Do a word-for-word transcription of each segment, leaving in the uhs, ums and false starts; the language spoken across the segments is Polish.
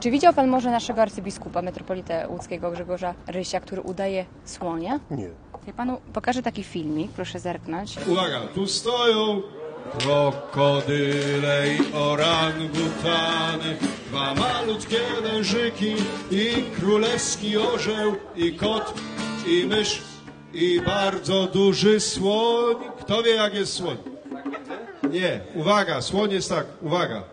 Czy widział pan może naszego arcybiskupa, metropolitę łódzkiego Grzegorza Rysia, który udaje słonia? Nie. Ja panu pokażę taki filmik, proszę zerknąć. Uwaga, tu stoją krokodyle i orangutany, dwa malutkie wężyki i królewski orzeł i kot i mysz i bardzo duży słoń. Kto wie, jak jest słoń? Nie, uwaga, słoń jest tak, uwaga.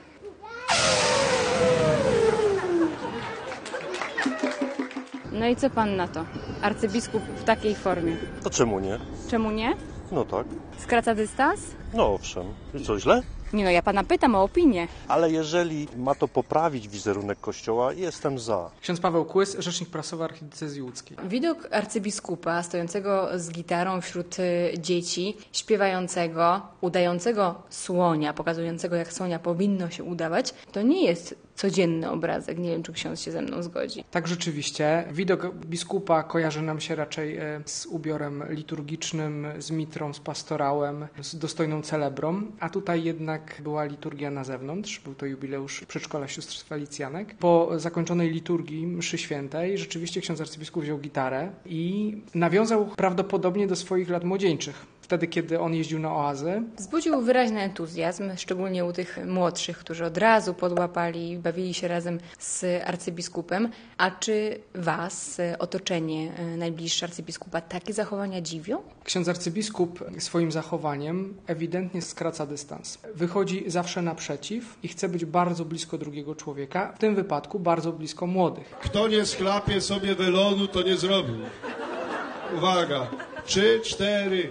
No i co pan na to? Arcybiskup w takiej formie. To czemu nie? Czemu nie? No tak. Skraca dystans? No owszem. I co, źle? Nie no, ja pana pytam o opinię. Ale jeżeli ma to poprawić wizerunek Kościoła, jestem za. Ksiądz Paweł Kłys, rzecznik prasowy archidiecezji łódzkiej. Widok arcybiskupa stojącego z gitarą wśród y, dzieci, śpiewającego, udającego słonia, pokazującego jak słonia powinno się udawać, to nie jest codzienny obrazek. Nie wiem, czy ksiądz się ze mną zgodzi. Tak, rzeczywiście. Widok biskupa kojarzy nam się raczej z ubiorem liturgicznym, z mitrą, z pastorałem, z dostojną celebrą, a tutaj jednak była liturgia na zewnątrz. Był to jubileusz przedszkola sióstr Felicjanek. Po zakończonej liturgii mszy świętej rzeczywiście ksiądz arcybiskup wziął gitarę i nawiązał prawdopodobnie do swoich lat młodzieńczych. Wtedy, kiedy on jeździł na oazy. Wzbudził wyraźny entuzjazm, szczególnie u tych młodszych, którzy od razu podłapali, bawili się razem z arcybiskupem. A czy was, otoczenie najbliższe arcybiskupa, takie zachowania dziwią? Ksiądz arcybiskup swoim zachowaniem ewidentnie skraca dystans. Wychodzi zawsze naprzeciw i chce być bardzo blisko drugiego człowieka, w tym wypadku bardzo blisko młodych. Kto nie sklapie sobie welonu, to nie zrobił. Uwaga, trzy, cztery...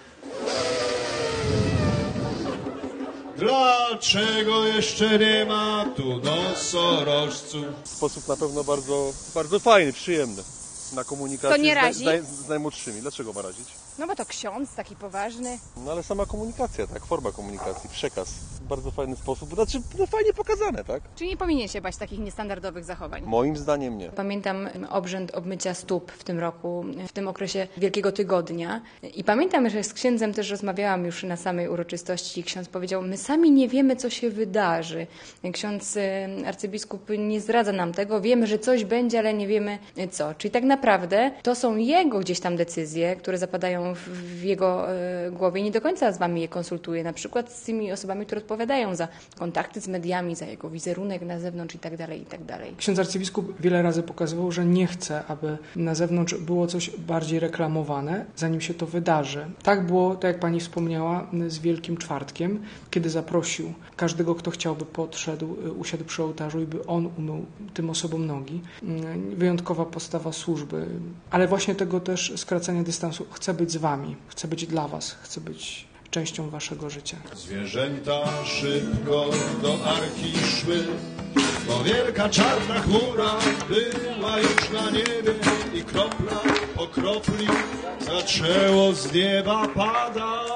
Dlaczego jeszcze nie ma tu nosorożców? Sposób na pewno bardzo, bardzo fajny, przyjemny. Na komunikację To nie z, naj, razi? z, naj, z najmłodszymi. Dlaczego ma razić? No bo to ksiądz taki poważny. No ale sama komunikacja, tak, forma komunikacji, przekaz. Bardzo fajny sposób, znaczy no fajnie pokazane, tak? Czyli nie powinien się bać takich niestandardowych zachowań. Moim zdaniem nie. Pamiętam obrzęd obmycia stóp w tym roku, w tym okresie Wielkiego Tygodnia. I pamiętam, że z księdzem też rozmawiałam już na samej uroczystości i ksiądz powiedział, my sami nie wiemy, co się wydarzy. Ksiądz arcybiskup nie zdradza nam tego, wiemy, że coś będzie, ale nie wiemy co. Czyli tak naprawdę to są jego gdzieś tam decyzje, które zapadają w jego głowie. Nie do końca z wami je konsultuje, na przykład z tymi osobami, które odpowiadają za kontakty z mediami, za jego wizerunek na zewnątrz i tak dalej, i tak dalej. Ksiądz arcybiskup wiele razy pokazywał, że nie chce, aby na zewnątrz było coś bardziej reklamowane, zanim się to wydarzy. Tak było, tak jak pani wspomniała, z Wielkim Czwartkiem, kiedy zaprosił każdego, kto chciałby, podszedł, usiadł przy ołtarzu i by on umył tym osobom nogi. Wyjątkowa postawa służby, ale właśnie tego też skracania dystansu. Chcę być z wami, chcę być dla was, chcę być częścią waszego życia. Zwierzęta szybko do arki szły, bo wielka czarna chmura była już na niebie i kropla po kropli zaczęło z nieba padać.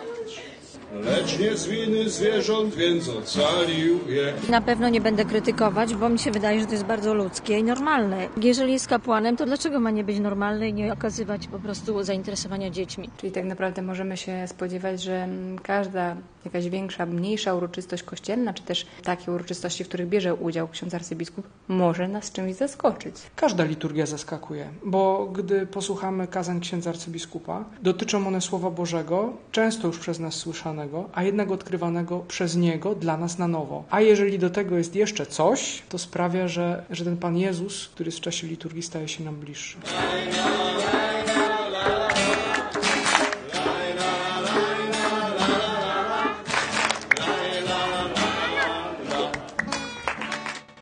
Lecz nie z winy zwierząt, więc ocalił je. Na pewno nie będę krytykować, bo mi się wydaje, że to jest bardzo ludzkie i normalne. Jeżeli jest kapłanem, to dlaczego ma nie być normalny i nie okazywać po prostu zainteresowania dziećmi? Czyli tak naprawdę możemy się spodziewać, że każda jakaś większa, mniejsza uroczystość kościelna, czy też takie uroczystości, w których bierze udział ksiądz arcybiskup, może nas czymś zaskoczyć. Każda liturgia zaskakuje, bo gdy posłuchamy kazań księdza arcybiskupa, dotyczą one Słowa Bożego, często już przez nas słyszanego, a jednak odkrywanego przez Niego dla nas na nowo. A jeżeli do tego jest jeszcze coś, to sprawia, że, że ten Pan Jezus, który jest w czasie liturgii, staje się nam bliższy.